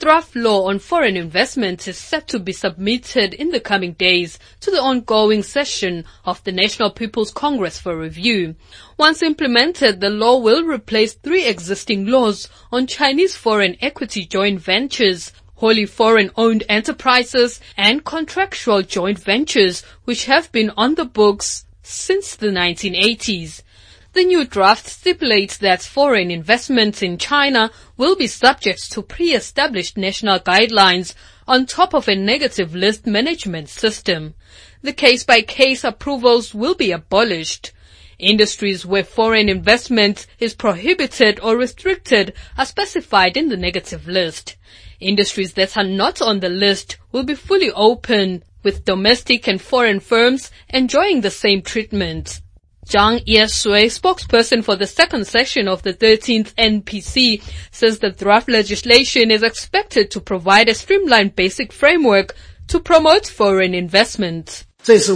draft law on foreign investment is set to be submitted in the coming days to the ongoing session of the National People's Congress for review. Once implemented, the law will replace 3 existing laws on Chinese foreign equity joint ventures, wholly foreign-owned enterprises, and contractual joint ventures, which have been on the books since the 1980s. The new draft stipulates that foreign investments in China will be subject to pre-established national guidelines on top of a negative list management system. The case-by-case approvals will be abolished. Industries where foreign investment is prohibited or restricted are specified in the negative list. Industries that are not on the list will be fully open, with domestic and foreign firms enjoying the same treatment. Zhang Yeshui, spokesperson for the second session of the 13th NPC, says the draft legislation is expected to provide a streamlined basic framework to promote foreign investment. This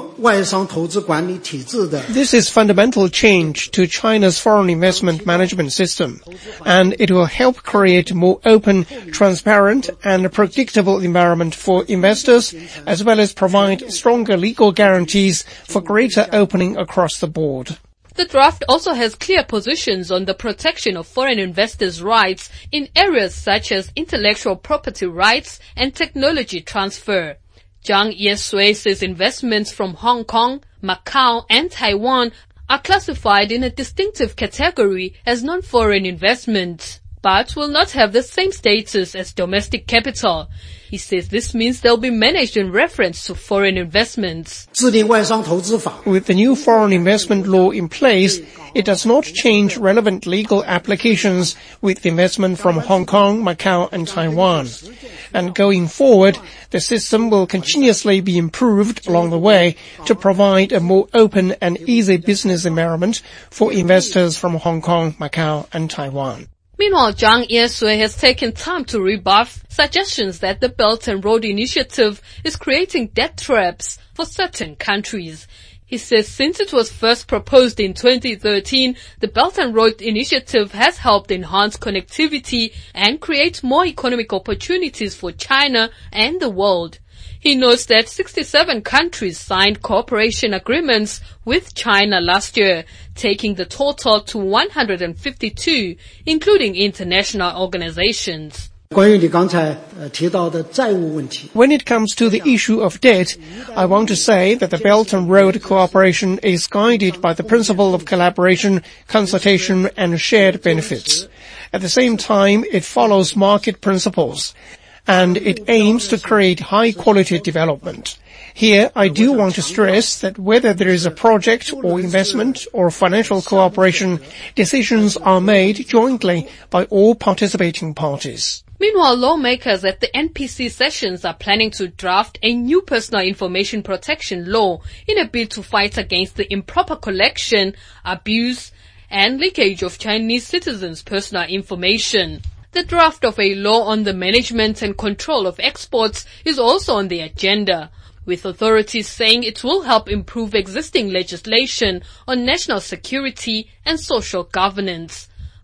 is fundamental change to China's foreign investment management system, and it will help create a more open, transparent, and predictable environment for investors, as well as provide stronger legal guarantees for greater opening across the board. The draft also has clear positions on the protection of foreign investors' rights in areas such as intellectual property rights and technology transfer. Zhang Yeshui says investments from Hong Kong, Macau, and Taiwan are classified in a distinctive category as non-foreign investments, but will not have the same status as domestic capital. He says this means they'll be managed in reference to foreign investments. With the new foreign investment law in place, it does not change relevant legal applications with investment from Hong Kong, Macau, and Taiwan. And going forward, the system will continuously be improved along the way to provide a more open and easy business environment for investors from Hong Kong, Macau, and Taiwan. Meanwhile, Zhang Yeshui has taken time to rebuff suggestions that the Belt and Road Initiative is creating debt traps for certain countries. He says since it was first proposed in 2013, the Belt and Road Initiative has helped enhance connectivity and create more economic opportunities for China and the world. He notes that 67 countries signed cooperation agreements with China last year, taking the total to 152, including international organizations. When it comes to the issue of debt, I want to say that the Belt and Road cooperation is guided by the principle of collaboration, consultation, and shared benefits. At the same time, it follows market principles, and it aims to create high-quality development. Here, I do want to stress that whether there is a project or investment or financial cooperation, decisions are made jointly by all participating parties. Meanwhile, lawmakers at the NPC sessions are planning to draft a new personal information protection law in a bid to fight against the improper collection, abuse, and leakage of Chinese citizens' personal information. The draft of a law on the management and control of exports is also on the agenda, with authorities saying it will help improve existing legislation on national security and social governance.